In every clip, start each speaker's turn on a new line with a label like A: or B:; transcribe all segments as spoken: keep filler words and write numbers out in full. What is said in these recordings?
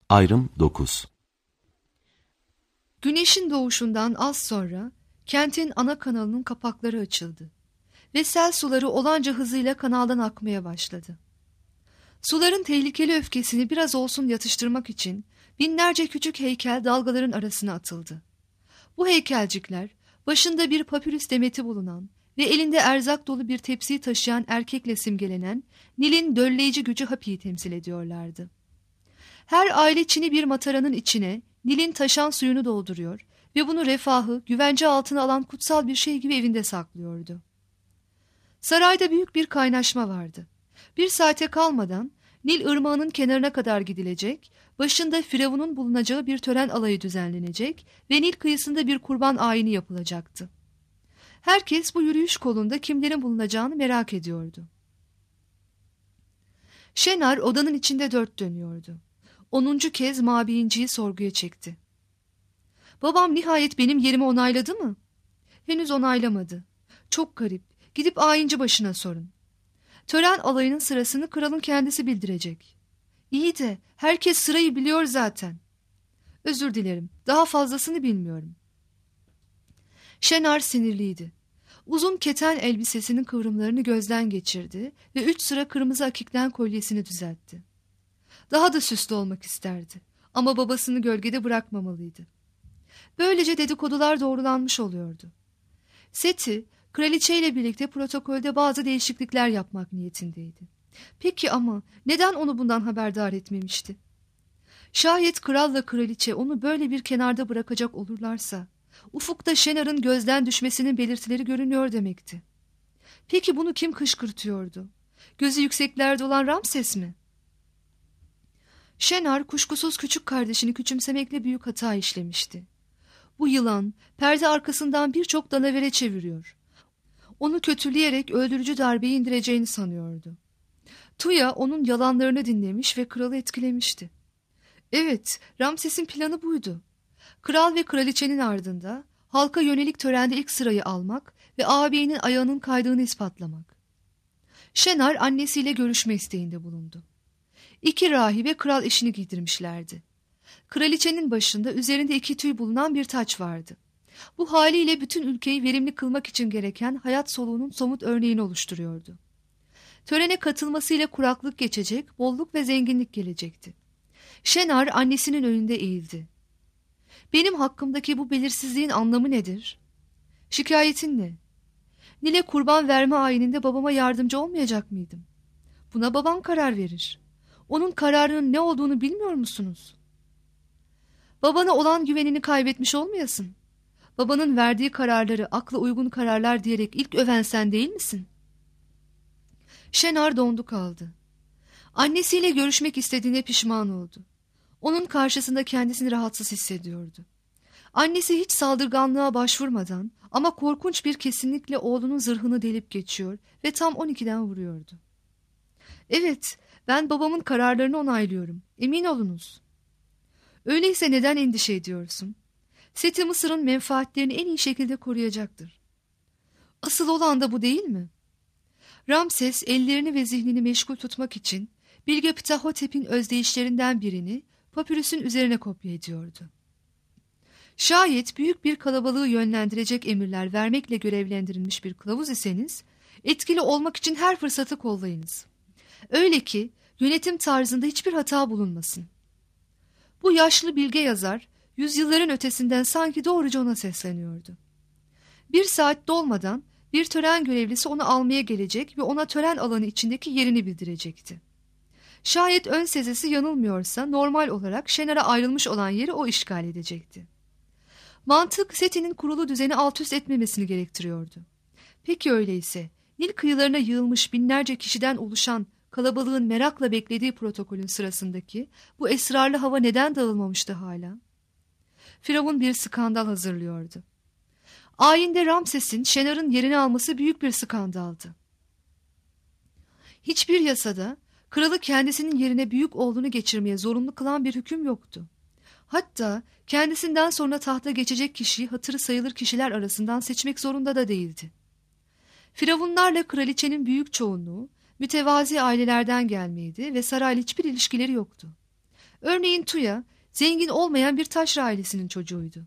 A: Ayrım dokuz.
B: Güneşin doğuşundan az sonra kentin ana kanalının kapakları açıldı ve sel suları olanca hızıyla kanaldan akmaya başladı. Suların tehlikeli öfkesini biraz olsun yatıştırmak için binlerce küçük heykel dalgaların arasına atıldı. Bu heykelcikler başında bir papyrus demeti bulunan ve elinde erzak dolu bir tepsiyi taşıyan erkekle simgelenen Nil'in dölleyici gücü Hapi'yi temsil ediyorlardı. Her aile çini bir mataranın içine Nil'in taşan suyunu dolduruyor ve bunu refahı, güvence altına alan kutsal bir şey gibi evinde saklıyordu. Sarayda büyük bir kaynaşma vardı. Bir saate kalmadan Nil ırmağının kenarına kadar gidilecek, başında Firavun'un bulunacağı bir tören alayı düzenlenecek ve Nil kıyısında bir kurban ayini yapılacaktı. Herkes bu yürüyüş kolunda kimlerin bulunacağını merak ediyordu. Şenar odanın içinde dört dönüyordu. Onuncu kez Mabiinci'yi sorguya çekti. Babam nihayet benim yerimi onayladı mı? Henüz onaylamadı. Çok garip. Gidip ayinci başına sorun. Tören alayının sırasını kralın kendisi bildirecek. İyi de herkes sırayı biliyor zaten. Özür dilerim. Daha fazlasını bilmiyorum. Şenar sinirliydi. Uzun keten elbisesinin kıvrımlarını gözden geçirdi ve üç sıra kırmızı akikten kolyesini düzeltti. Daha da süslü olmak isterdi ama babasını gölgede bırakmamalıydı. Böylece dedikodular doğrulanmış oluyordu. Seti, kraliçeyle birlikte protokolde bazı değişiklikler yapmak niyetindeydi. Peki ama neden onu bundan haberdar etmemişti? Şayet kralla kraliçe onu böyle bir kenarda bırakacak olurlarsa, ufukta Şenar'ın gözden düşmesinin belirtileri görünüyor demekti. Peki bunu kim kışkırtıyordu? Gözü yükseklerde olan Ramses mi? Şenar kuşkusuz küçük kardeşini küçümsemekle büyük hata işlemişti. Bu yılan perde arkasından birçok danavere çeviriyor. Onu kötüleyerek öldürücü darbeyi indireceğini sanıyordu. Tuya onun yalanlarını dinlemiş ve kralı etkilemişti. Evet, Ramses'in planı buydu. Kral ve kraliçenin ardında halka yönelik törende ilk sırayı almak ve ağabeyinin ayağının kaydığını ispatlamak. Şenar annesiyle görüşme isteğinde bulundu. İki rahibe kral eşini giydirmişlerdi. Kraliçenin başında üzerinde iki tüy bulunan bir taç vardı. Bu haliyle bütün ülkeyi verimli kılmak için gereken hayat soluğunun somut örneğini oluşturuyordu. Törene katılmasıyla kuraklık geçecek, bolluk ve zenginlik gelecekti. Şenar annesinin önünde eğildi. Benim hakkımdaki bu belirsizliğin anlamı nedir? Şikayetin ne? Nil'e kurban verme ayininde babama yardımcı olmayacak mıydım? Buna babam karar verir. Onun kararının ne olduğunu bilmiyor musunuz? Babana olan güvenini kaybetmiş olmayasın. Babanın verdiği kararları akla uygun kararlar diyerek ilk öven sen değil misin? Şenar dondu kaldı. Annesiyle görüşmek istediğine pişman oldu. Onun karşısında kendisini rahatsız hissediyordu. Annesi hiç saldırganlığa başvurmadan ama korkunç bir kesinlikle oğlunun zırhını delip geçiyor ve tam on ikiden vuruyordu. Evet, ben babamın kararlarını onaylıyorum. Emin olunuz. Öyleyse neden endişe ediyorsun? Seti Mısır'ın menfaatlerini en iyi şekilde koruyacaktır. Asıl olan da bu değil mi? Ramses ellerini ve zihnini meşgul tutmak için Bilge Ptahhotep'in özdeyişlerinden birini papürüsün üzerine kopya ediyordu. Şayet büyük bir kalabalığı yönlendirecek emirler vermekle görevlendirilmiş bir kılavuz iseniz, etkili olmak için her fırsatı kollayınız. Öyle ki yönetim tarzında hiçbir hata bulunmasın. Bu yaşlı bilge yazar, yüzyılların ötesinden sanki doğruca ona sesleniyordu. Bir saat dolmadan bir tören görevlisi onu almaya gelecek ve ona tören alanı içindeki yerini bildirecekti. Şayet ön sezesi yanılmıyorsa normal olarak Şenar'a ayrılmış olan yeri o işgal edecekti. Mantık Seti'nin kurulu düzeni alt üst etmemesini gerektiriyordu. Peki öyleyse Nil kıyılarına yığılmış binlerce kişiden oluşan kalabalığın merakla beklediği protokolün sırasındaki bu esrarlı hava neden dağılmamıştı hala? Firavun bir skandal hazırlıyordu. Ayinde Ramses'in Şenar'ın yerini alması büyük bir skandaldı. Hiçbir yasada kralı kendisinin yerine büyük oğlunu geçirmeye zorunlu kılan bir hüküm yoktu. Hatta kendisinden sonra tahta geçecek kişiyi hatırı sayılır kişiler arasından seçmek zorunda da değildi. Firavunlarla kraliçenin büyük çoğunluğu mütevazi ailelerden gelmeydi ve sarayla hiçbir ilişkileri yoktu. Örneğin Tuya, zengin olmayan bir taşra ailesinin çocuğuydu.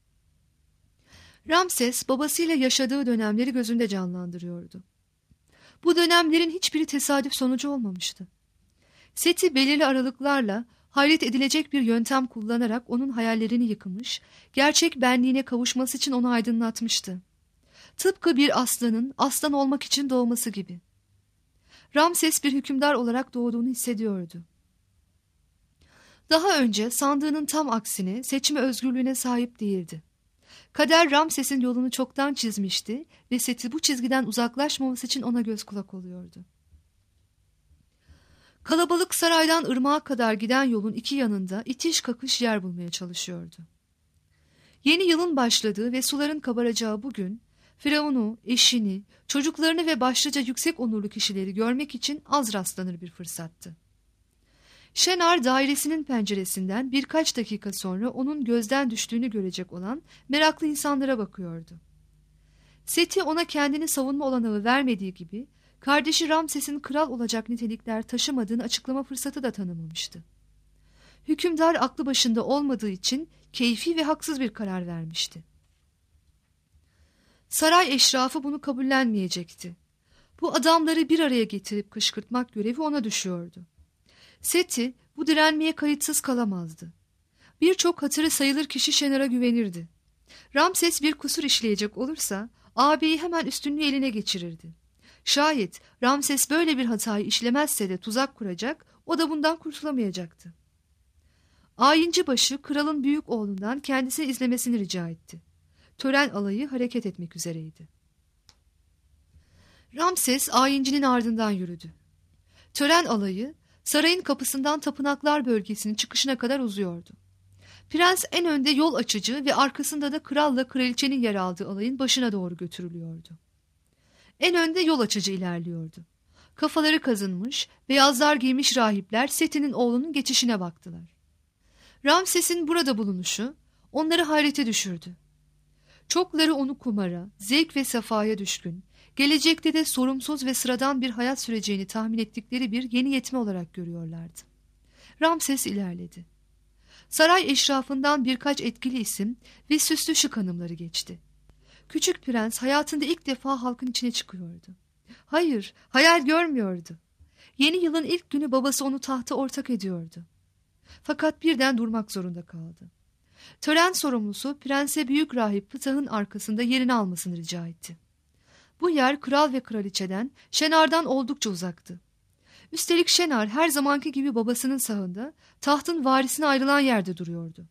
B: Ramses babasıyla yaşadığı dönemleri gözünde canlandırıyordu. Bu dönemlerin hiçbiri tesadüf sonucu olmamıştı. Seti belirli aralıklarla hayret edilecek bir yöntem kullanarak onun hayallerini yıkmış, gerçek benliğine kavuşması için onu aydınlatmıştı. Tıpkı bir aslanın aslan olmak için doğması gibi. Ramses bir hükümdar olarak doğduğunu hissediyordu. Daha önce sandığının tam aksine seçme özgürlüğüne sahip değildi. Kader Ramses'in yolunu çoktan çizmişti ve Seti bu çizgiden uzaklaşmaması için ona göz kulak oluyordu. Kalabalık saraydan ırmağa kadar giden yolun iki yanında itiş kakış yer bulmaya çalışıyordu. Yeni yılın başladığı ve suların kabaracağı bugün, Firavun'u, eşini, çocuklarını ve başlıca yüksek onurlu kişileri görmek için az rastlanır bir fırsattı. Şenar dairesinin penceresinden birkaç dakika sonra onun gözden düştüğünü görecek olan meraklı insanlara bakıyordu. Seti ona kendini savunma olanağı vermediği gibi, kardeşi Ramses'in kral olacak nitelikler taşımadığını açıklama fırsatı da tanımamıştı. Hükümdar aklı başında olmadığı için keyfi ve haksız bir karar vermişti. Saray eşrafı bunu kabullenmeyecekti. Bu adamları bir araya getirip kışkırtmak görevi ona düşüyordu. Seti bu direnmeye kayıtsız kalamazdı. Birçok hatırı sayılır kişi Şenar'a güvenirdi. Ramses bir kusur işleyecek olursa ağabeyi hemen üstünlüğü eline geçirirdi. Şayet Ramses böyle bir hatayı işlemezse de tuzak kuracak, o da bundan kurtulamayacaktı. Ayinci başı kralın büyük oğlundan kendisini izlemesini rica etti. Tören alayı hareket etmek üzereydi. Ramses ayincinin ardından yürüdü. Tören alayı sarayın kapısından tapınaklar bölgesinin çıkışına kadar uzuyordu. Prens en önde yol açıcı ve arkasında da kralla kraliçenin yer aldığı alayın başına doğru götürülüyordu. En önde yol açıcı ilerliyordu. Kafaları kazınmış, beyazlar giymiş rahipler Seti'nin oğlunun geçişine baktılar. Ramses'in burada bulunuşu onları hayrete düşürdü. Çokları onu kumara, zevk ve sefaya düşkün, gelecekte de sorumsuz ve sıradan bir hayat süreceğini tahmin ettikleri bir yeni yetme olarak görüyorlardı. Ramses ilerledi. Saray eşrafından birkaç etkili isim ve süslü şık hanımları geçti. Küçük prens hayatında ilk defa halkın içine çıkıyordu. Hayır, hayal görmüyordu. Yeni yılın ilk günü babası onu tahta ortak ediyordu. Fakat birden durmak zorunda kaldı. Tören sorumlusu prense büyük rahip Ptah'ın arkasında yerini almasını rica etti. Bu yer kral ve kraliçeden, Şenar'dan oldukça uzaktı. Üstelik Şenar her zamanki gibi babasının sağında, tahtın varisine ayrılan yerde duruyordu.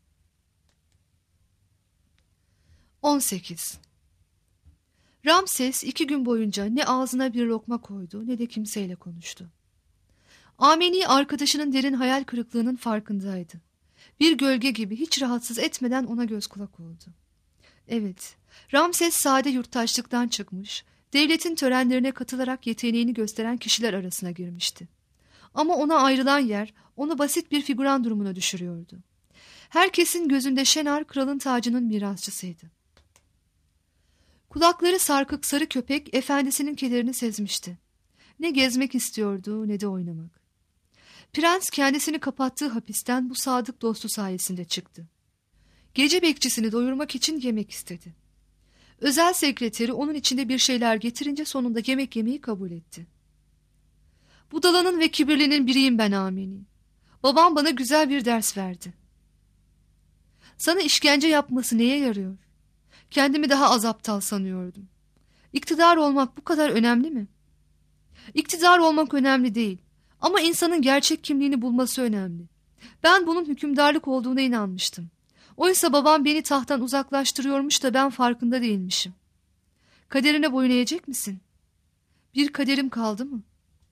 B: on sekiz Ramses iki gün boyunca ne ağzına bir lokma koydu ne de kimseyle konuştu. Ameni arkadaşının derin hayal kırıklığının farkındaydı. Bir gölge gibi hiç rahatsız etmeden ona göz kulak oldu. Evet, Ramses sade yurttaşlıktan çıkmış, devletin törenlerine katılarak yeteneğini gösteren kişiler arasına girmişti. Ama ona ayrılan yer onu basit bir figüran durumuna düşürüyordu. Herkesin gözünde Şenar kralın tacının mirasçısıydı. Kulakları sarkık sarı köpek efendisinin kederini sezmişti. Ne gezmek istiyordu ne de oynamak. Prens kendisini kapattığı hapisten bu sadık dostu sayesinde çıktı. Gece bekçisini doyurmak için yemek istedi. Özel sekreteri onun içinde bir şeyler getirince sonunda yemek yemeyi kabul etti. Budalanın ve kibirlinin biriyim ben Ameni. Babam bana güzel bir ders verdi. Sana işkence yapması neye yarıyor? Kendimi daha az aptal sanıyordum. İktidar olmak bu kadar önemli mi? İktidar olmak önemli değil. Ama insanın gerçek kimliğini bulması önemli. Ben bunun hükümdarlık olduğuna inanmıştım. Oysa babam beni tahttan uzaklaştırıyormuş da ben farkında değilmişim. Kaderine boyun eğecek misin? Bir kaderim kaldı mı?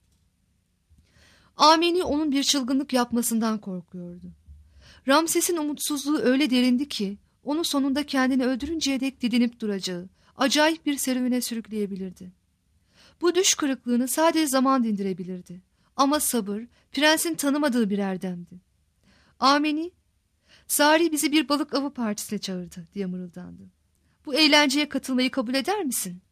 B: Ameni onun bir çılgınlık yapmasından korkuyordu. Ramses'in umutsuzluğu öyle derindi ki onu sonunda kendini öldürünceye dek didinip duracağı acayip bir serüvene sürükleyebilirdi. Bu düş kırıklığını sadece zaman dindirebilirdi. Ama sabır, prensin tanımadığı bir erdemdi. Ameni, Sari bizi bir balık avı partisine çağırdı diye mırıldandı. Bu eğlenceye katılmayı kabul eder misin?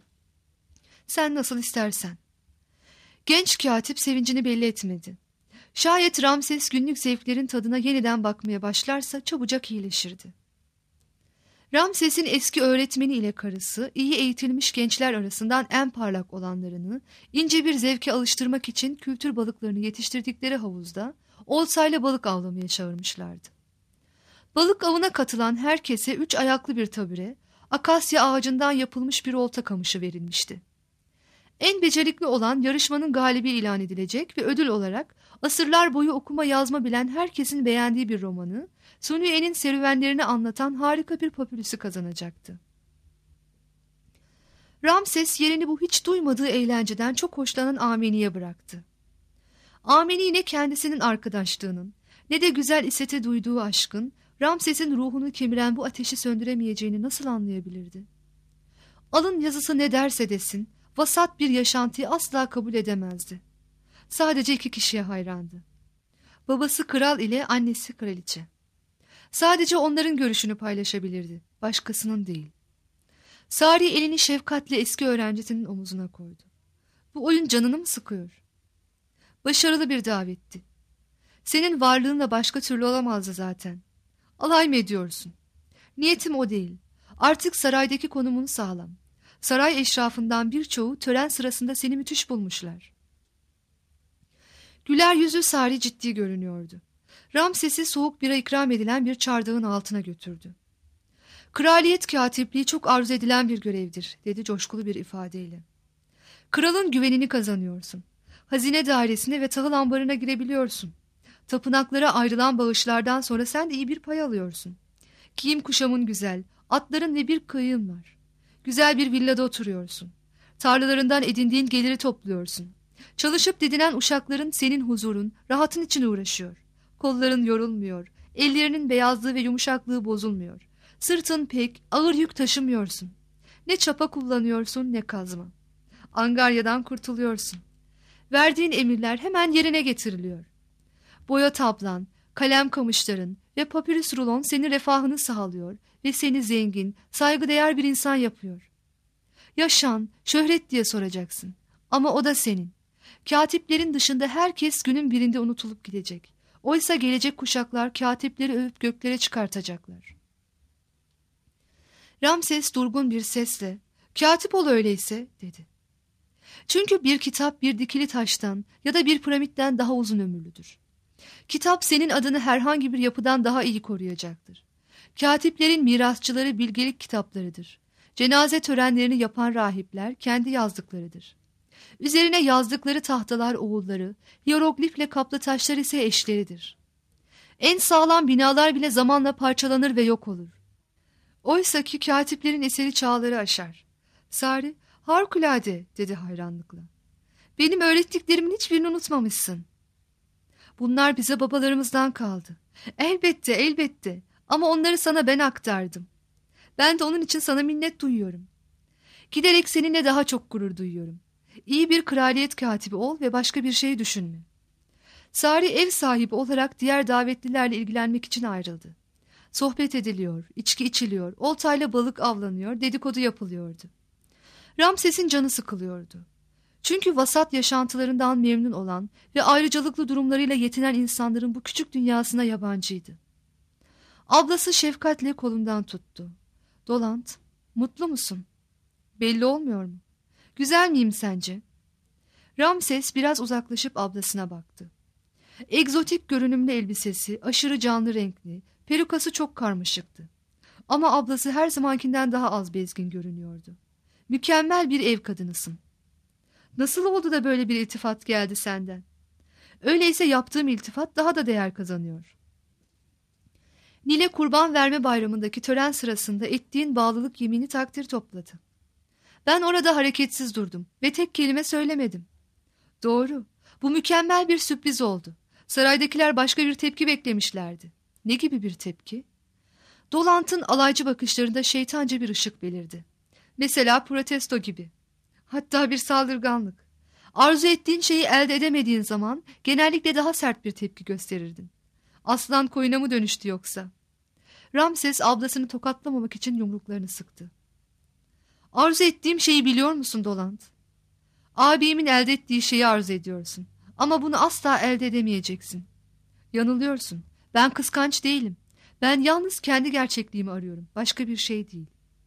B: Sen nasıl istersen. Genç katip sevincini belli etmedi. Şayet Ramses günlük zevklerin tadına yeniden bakmaya başlarsa çabucak iyileşirdi. Ramses'in eski öğretmeni ile karısı iyi eğitilmiş gençler arasından en parlak olanlarını ince bir zevke alıştırmak için kültür balıklarını yetiştirdikleri havuzda oltayla balık avlamaya çağırmışlardı. Balık avına katılan herkese üç ayaklı bir tabure, akasya ağacından yapılmış bir olta kamışı verilmişti. En becerikli olan yarışmanın galibi ilan edilecek ve ödül olarak asırlar boyu okuma yazma bilen herkesin beğendiği bir romanı, Suniye'nin serüvenlerini anlatan harika bir papürüsü kazanacaktı. Ramses yerini bu hiç duymadığı eğlenceden çok hoşlanan Ameni'ye bıraktı. Ameni ne kendisinin arkadaşlığının ne de güzel İsset'e duyduğu aşkın Ramses'in ruhunu kemiren bu ateşi söndüremeyeceğini nasıl anlayabilirdi? Alın yazısı ne derse desin, vasat bir yaşantıyı asla kabul edemezdi. Sadece iki kişiye hayrandı. Babası kral ile annesi kraliçe. Sadece onların görüşünü paylaşabilirdi, başkasının değil. Sari elini şefkatle eski öğrencisinin omuzuna koydu. Bu oyun canını mı sıkıyor? Başarılı bir davetti. Senin varlığınla başka türlü olamazdı zaten. Alay mı ediyorsun? Niyetim o değil. Artık saraydaki konumun sağlam. Saray eşrafından birçoğu tören sırasında seni müthiş bulmuşlar. Güler yüzü Sari ciddi görünüyordu. Ramses'i soğuk bira ikram edilen bir çardağın altına götürdü. Kraliyet katipliği çok arzu edilen bir görevdir, dedi coşkulu bir ifadeyle. Kralın güvenini kazanıyorsun. Hazine dairesine ve tahıl ambarına girebiliyorsun. Tapınaklara ayrılan bağışlardan sonra sen de iyi bir pay alıyorsun. Giyim kuşamın güzel, atların ve bir kıyığın var. Güzel bir villada oturuyorsun. Tarlalarından edindiğin geliri topluyorsun. Çalışıp didinen uşakların senin huzurun, rahatın için uğraşıyor. Kolların yorulmuyor, ellerinin beyazlığı ve yumuşaklığı bozulmuyor. Sırtın pek, ağır yük taşımıyorsun. Ne çapa kullanıyorsun ne kazma. Angaryadan kurtuluyorsun. Verdiğin emirler hemen yerine getiriliyor. Boya tablan, kalem kamışların ve papirüs rulon senin refahını sağlıyor ve seni zengin, saygıdeğer bir insan yapıyor. Yaşan, şöhret diye soracaksın. Ama o da senin. Katiplerin dışında herkes günün birinde unutulup gidecek. Oysa gelecek kuşaklar katipleri övüp göklere çıkartacaklar. Ramses durgun bir sesle, "Katip ol öyleyse," dedi. Çünkü bir kitap bir dikili taştan ya da bir piramitten daha uzun ömürlüdür. Kitap senin adını herhangi bir yapıdan daha iyi koruyacaktır. Katiplerin mirasçıları bilgelik kitaplarıdır. Cenaze törenlerini yapan rahipler kendi yazdıklarıdır. Üzerine yazdıkları tahtalar oğulları, hieroglifle kaplı taşlar ise eşleridir. En sağlam binalar bile zamanla parçalanır ve yok olur. Oysa ki katiplerin eseri çağları aşar. Sari, "Harikulade," dedi hayranlıkla. "Benim öğrettiklerimin hiçbirini unutmamışsın." "Bunlar bize babalarımızdan kaldı." "Elbette, elbette. Ama onları sana ben aktardım. Ben de onun için sana minnet duyuyorum. Giderek seninle daha çok gurur duyuyorum. İyi bir kraliyet katibi ol ve başka bir şey düşünme." Sari ev sahibi olarak diğer davetlilerle ilgilenmek için ayrıldı. Sohbet ediliyor, içki içiliyor, oltayla balık avlanıyor, dedikodu yapılıyordu. Ramses'in canı sıkılıyordu. Çünkü vasat yaşantılarından memnun olan ve ayrıcalıklı durumlarıyla yetinen insanların bu küçük dünyasına yabancıydı. Ablası şefkatle kolundan tuttu. "Dolant, mutlu musun? Belli olmuyor mu? Güzel miyim sence?" Ramses biraz uzaklaşıp ablasına baktı. Egzotik görünümlü elbisesi, aşırı canlı renkli, perukası çok karmaşıktı. Ama ablası her zamankinden daha az bezgin görünüyordu. "Mükemmel bir ev kadınısın. Nasıl oldu da böyle bir iltifat geldi senden? Öyleyse yaptığım iltifat daha da değer kazanıyor." Nil'e kurban verme bayramındaki tören sırasında ettiğin bağlılık yemini takdir topladı. Ben orada hareketsiz durdum ve tek kelime söylemedim. Doğru, bu mükemmel bir sürpriz oldu. Saraydakiler başka bir tepki beklemişlerdi. Ne gibi bir tepki? Dolant'ın alaycı bakışlarında şeytanca bir ışık belirdi. Mesela protesto gibi. Hatta bir saldırganlık. Arzu ettiğin şeyi elde edemediğin zaman genellikle daha sert bir tepki gösterirdin. Aslan koyuna mı dönüştü yoksa? Ramses ablasını tokatlamamak için yumruklarını sıktı. "Arzu ettiğim şeyi biliyor musun Dolant? Abimin elde ettiği şeyi arzu ediyorsun. Ama bunu asla elde edemeyeceksin. Yanılıyorsun. Ben kıskanç değilim. Ben yalnız kendi gerçekliğimi arıyorum. Başka bir şey değil.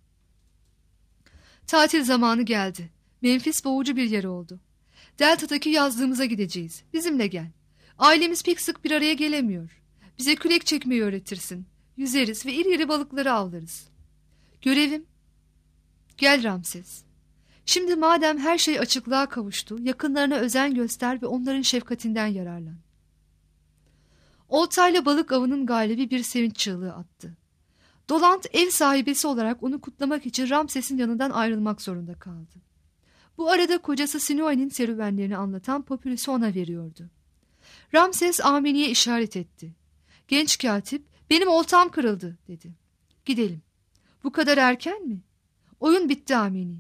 B: Tatil zamanı geldi. Memphis boğucu bir yer oldu. Delta'daki yazlığımıza gideceğiz. Bizimle gel. Ailemiz pek sık bir araya gelemiyor. Bize kürek çekmeyi öğretirsin. Yüzeriz ve iri iri balıkları avlarız. Görevim. Gel Ramses. Şimdi madem her şey açıklığa kavuştu, yakınlarına özen göster ve onların şefkatinden yararlan. Oltayla balık avının galibi bir sevinç çığlığı attı. Dolant ev sahibesi olarak onu kutlamak için Ramses'in yanından ayrılmak zorunda kaldı. Bu arada kocası Sinue'nin serüvenlerini anlatan papürüsü ona veriyordu. Ramses Amini'ye işaret etti. Genç katip, benim oltam kırıldı dedi. Gidelim. Bu kadar erken mi? Oyun bitti Amini.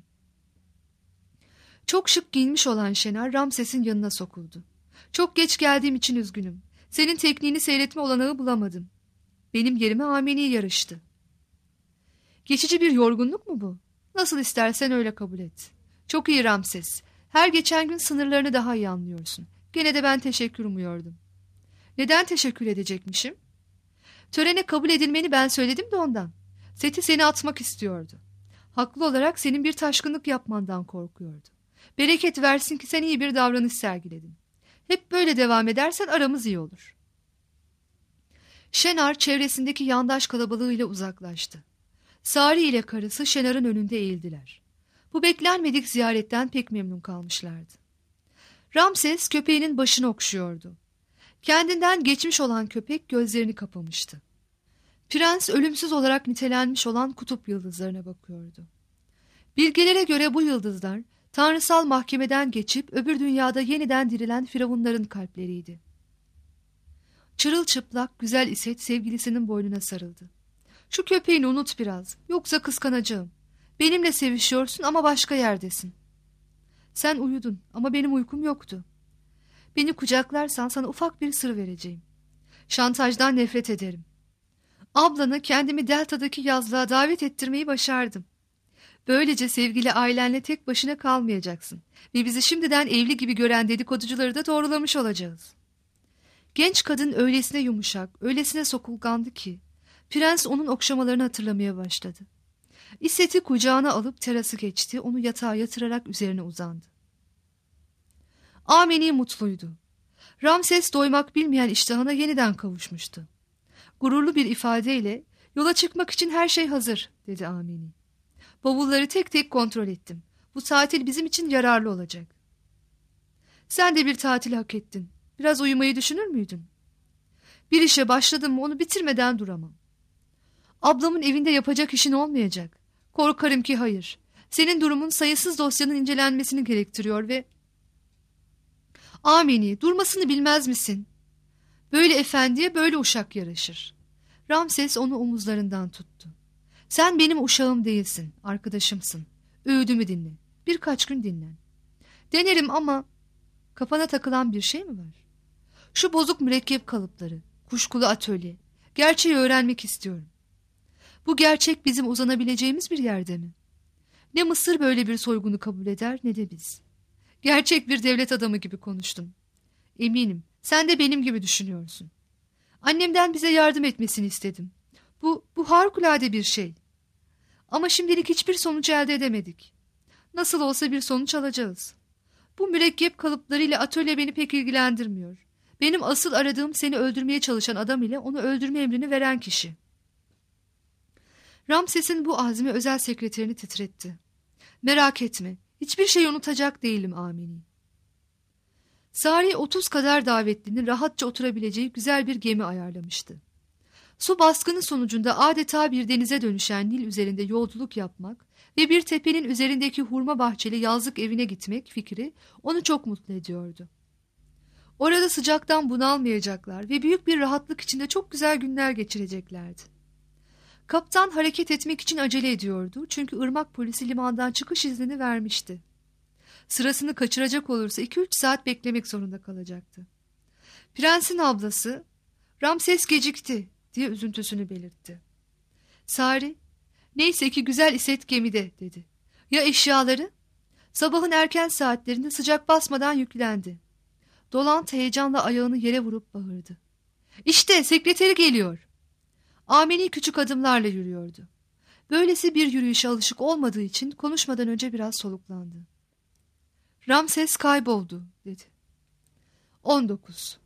B: Çok şık giyinmiş olan Şener Ramses'in yanına sokuldu. Çok geç geldiğim için üzgünüm. Senin tekniğini seyretme olanağı bulamadım. Benim yerime Amini yarıştı. Geçici bir yorgunluk mu bu? Nasıl istersen öyle kabul et. Çok iyi Ramses. Her geçen gün sınırlarını daha iyi anlıyorsun. Gene de ben teşekkür umuyordum. Neden teşekkür edecekmişim? Törene kabul edilmeni ben söyledim de ondan. Seti seni atmak istiyordu. Haklı olarak senin bir taşkınlık yapmandan korkuyordu. Bereket versin ki sen iyi bir davranış sergiledin. Hep böyle devam edersen aramız iyi olur. Şenar çevresindeki yandaş kalabalığıyla uzaklaştı. Sari ile karısı Şenar'ın önünde eğildiler. Bu beklenmedik ziyaretten pek memnun kalmışlardı. Ramses köpeğinin başını okşuyordu. Kendinden geçmiş olan köpek gözlerini kapamıştı. Prens ölümsüz olarak nitelenmiş olan kutup yıldızlarına bakıyordu. Bilgelere göre bu yıldızlar tanrısal mahkemeden geçip öbür dünyada yeniden dirilen firavunların kalpleriydi. Çırılçıplak güzel İset sevgilisinin boynuna sarıldı. Şu köpeğini unut biraz, yoksa kıskanacağım. Benimle sevişiyorsun ama başka yerdesin. Sen uyudun ama benim uykum yoktu. Beni kucaklarsan sana ufak bir sır vereceğim. Şantajdan nefret ederim. Ablanı kendimi Delta'daki yazlığa davet ettirmeyi başardım. Böylece sevgili ailenle tek başına kalmayacaksın ve bizi şimdiden evli gibi gören dedikoducuları da doğrulamış olacağız. Genç kadın öylesine yumuşak, öylesine sokulgandı ki prens onun okşamalarını hatırlamaya başladı. İsset'i kucağına alıp terası geçti, onu yatağa yatırarak üzerine uzandı. Amini mutluydu. Ramses doymak bilmeyen iştahına yeniden kavuşmuştu. Gururlu bir ifadeyle yola çıkmak için her şey hazır dedi Amini. Bavulları tek tek kontrol ettim. Bu tatil bizim için yararlı olacak. Sen de bir tatil hak ettin. Biraz uyumayı düşünür müydün? Bir işe başladım mı onu bitirmeden duramam. Ablamın evinde yapacak işin olmayacak. Korkarım ki hayır. Senin durumun sayısız dosyanın incelenmesini gerektiriyor ve... Amini, durmasını bilmez misin? Böyle efendiye böyle uşak yaraşır. Ramses onu omuzlarından tuttu. Sen benim uşağım değilsin, arkadaşımsın. Öğüdümü dinle. Birkaç gün dinlen. Denerim ama kafana takılan bir şey mi var? Şu bozuk mürekkep kalıpları, kuşkulu atölye. Gerçeği öğrenmek istiyorum. Bu gerçek bizim uzanabileceğimiz bir yerde mi? Ne Mısır böyle bir soygunu kabul eder ne de biz. Gerçek bir devlet adamı gibi konuştun. Eminim sen de benim gibi düşünüyorsun. Annemden bize yardım etmesini istedim. Bu, bu harikulade bir şey. Ama şimdilik hiçbir sonuç elde edemedik. Nasıl olsa bir sonuç alacağız. Bu mürekkep kalıplarıyla atölye beni pek ilgilendirmiyor. Benim asıl aradığım seni öldürmeye çalışan adam ile onu öldürme emrini veren kişi. Ramses'in bu azmi özel sekreterini titretti. Merak etme, hiçbir şey unutacak değilim Amini. Sari otuz kadar davetlinin rahatça oturabileceği güzel bir gemi ayarlamıştı. Su baskını sonucunda adeta bir denize dönüşen Nil üzerinde yolculuk yapmak ve bir tepenin üzerindeki hurma bahçeli yazlık evine gitmek fikri onu çok mutlu ediyordu. Orada sıcaktan bunalmayacaklar ve büyük bir rahatlık içinde çok güzel günler geçireceklerdi. Kaptan hareket etmek için acele ediyordu çünkü ırmak polisi limandan çıkış iznini vermişti. Sırasını kaçıracak olursa iki üç saat beklemek zorunda kalacaktı. Prensin ablası, "Ramses gecikti," diye üzüntüsünü belirtti. Sari, "Neyse ki güzel İset gemide," dedi. "Ya eşyaları?" Sabahın erken saatlerinde sıcak basmadan yüklendi. Dolant heyecanla ayağını yere vurup bağırdı. İşte sekreteri geliyor. Ameni küçük adımlarla yürüyordu. Böylesi bir yürüyüşe alışık olmadığı için konuşmadan önce biraz soluklandı. Ramses kayboldu dedi. on dokuz.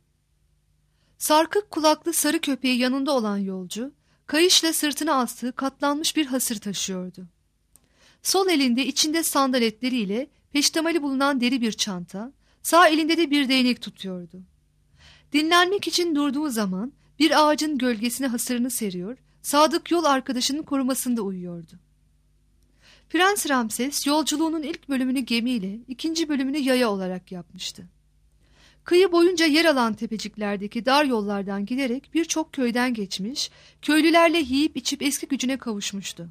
B: Sarkık kulaklı sarı köpeği yanında olan yolcu, kayışla sırtına astığı katlanmış bir hasır taşıyordu. Sol elinde içinde sandaletleriyle peştemali bulunan deri bir çanta, sağ elinde de bir değnek tutuyordu. Dinlenmek için durduğu zaman bir ağacın gölgesine hasırını seriyor, sadık yol arkadaşının korumasında uyuyordu. Prens Ramses yolculuğunun ilk bölümünü gemiyle, ikinci bölümünü yaya olarak yapmıştı. Kıyı boyunca yer alan tepeciklerdeki dar yollardan giderek birçok köyden geçmiş, köylülerle yiyip içip eski gücüne kavuşmuştu.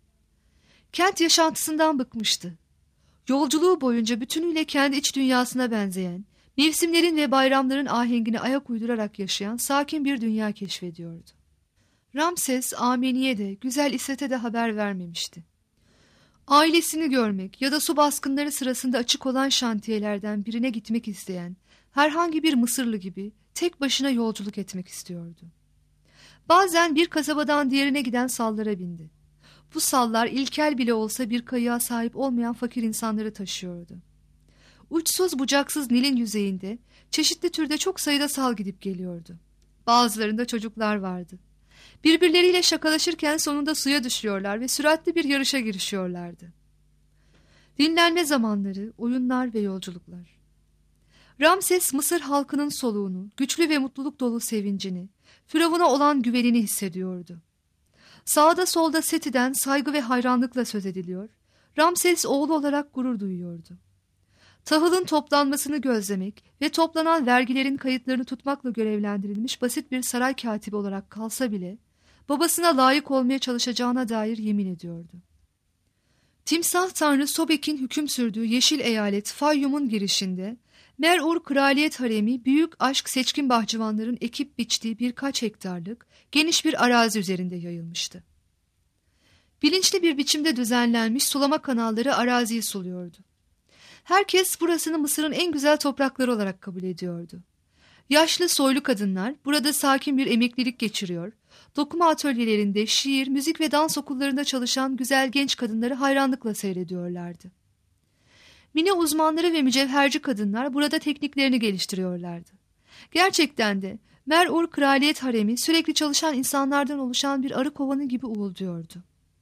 B: Kent yaşantısından bıkmıştı. Yolculuğu boyunca bütünüyle kendi iç dünyasına benzeyen, mevsimlerin ve bayramların ahengine ayak uydurarak yaşayan sakin bir dünya keşfediyordu. Ramses, Ameni'ye de, güzel İsret'e de haber vermemişti. Ailesini görmek ya da su baskınları sırasında açık olan şantiyelerden birine gitmek isteyen, herhangi bir Mısırlı gibi tek başına yolculuk etmek istiyordu. Bazen bir kasabadan diğerine giden sallara bindi. Bu sallar ilkel bile olsa bir kayığa sahip olmayan fakir insanları taşıyordu. Uçsuz bucaksız Nil'in yüzeyinde çeşitli türde çok sayıda sal gidip geliyordu. Bazılarında çocuklar vardı. Birbirleriyle şakalaşırken sonunda suya düşüyorlar ve süratli bir yarışa girişiyorlardı. Dinlenme zamanları, oyunlar ve yolculuklar. Ramses Mısır halkının soluğunu, güçlü ve mutluluk dolu sevincini, Firavun'a olan güvenini hissediyordu. Sağda solda Seti'den saygı ve hayranlıkla söz ediliyor, Ramses oğlu olarak gurur duyuyordu. Tahılın toplanmasını gözlemek ve toplanan vergilerin kayıtlarını tutmakla görevlendirilmiş basit bir saray katibi olarak kalsa bile, babasına layık olmaya çalışacağına dair yemin ediyordu. Timsah Tanrı Sobek'in hüküm sürdüğü yeşil eyalet Fayyum'un girişinde, Mer-Ur Kraliyet Haremi büyük aşk seçkin bahçıvanların ekip biçtiği birkaç hektarlık geniş bir arazi üzerinde yayılmıştı. Bilinçli bir biçimde düzenlenmiş sulama kanalları araziyi suluyordu. Herkes burasını Mısır'ın en güzel toprakları olarak kabul ediyordu. Yaşlı soylu kadınlar burada sakin bir emeklilik geçiriyor, dokuma atölyelerinde şiir, müzik ve dans okullarında çalışan güzel genç kadınları hayranlıkla seyrediyorlardı. Mine uzmanları ve mücevherci kadınlar burada tekniklerini geliştiriyorlardı. Gerçekten de Mer-Ur Kraliyet Haremi sürekli çalışan insanlardan oluşan bir arı kovanı gibi uğulduyordu.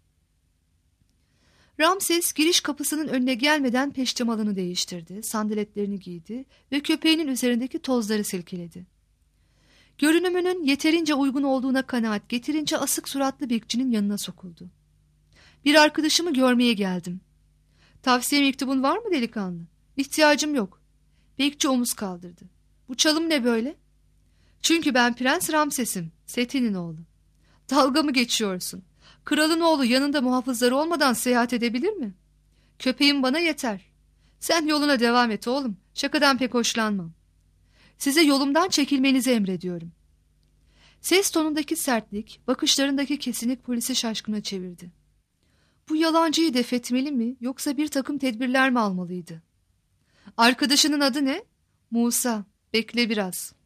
B: Ramses giriş kapısının önüne gelmeden peştemalını değiştirdi, sandaletlerini giydi ve köpeğinin üzerindeki tozları silkeledi. Görünümünün yeterince uygun olduğuna kanaat getirince asık suratlı bekçinin yanına sokuldu. Bir arkadaşımı görmeye geldim. Tavsiye mektubun var mı delikanlı? İhtiyacım yok. Bekçi omuz kaldırdı. Bu çalım ne böyle? Çünkü ben Prens Ramses'im, Seti'nin oğlu. Dalga mı geçiyorsun? Kralın oğlu yanında muhafızları olmadan seyahat edebilir mi? Köpeğim bana yeter. Sen yoluna devam et oğlum. Şakadan pek hoşlanmam. Size yolumdan çekilmenizi emrediyorum. Ses tonundaki sertlik, bakışlarındaki kesinlik polisi şaşkına çevirdi. Bu yalancıyı def etmeli mi yoksa bir takım tedbirler mi almalıydı? Arkadaşının adı ne? Musa. Bekle biraz.